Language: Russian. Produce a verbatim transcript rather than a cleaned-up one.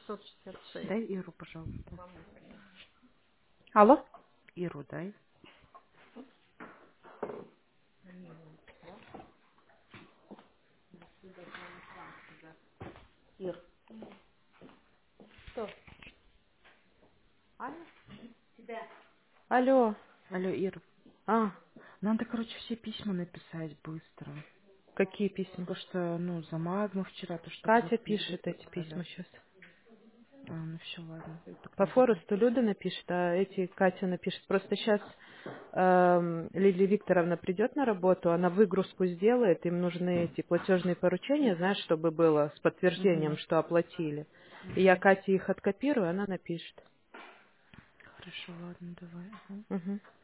шестьсот шестьдесят шесть. Дай Иру, пожалуйста. Алло? Иру дай. Ир. Что? Аня? Алло. Алло, Ира. А, Надо, короче, все письма написать быстро. какие письма? То, что, ну, за магму вчера, то, что Катя просто пишет эти отправлял. письма сейчас. А, ну все, ладно. Так По надо. Форесту Люда напишет, а эти Катя напишет. Просто сейчас Лилия Викторовна придет на работу, она выгрузку сделает, им нужны эти платежные поручения, знаешь, чтобы было с подтверждением, Угу. что оплатили. И я Кате их откопирую, она напишет. Хорошо, ладно, давай. Ага. Мгм.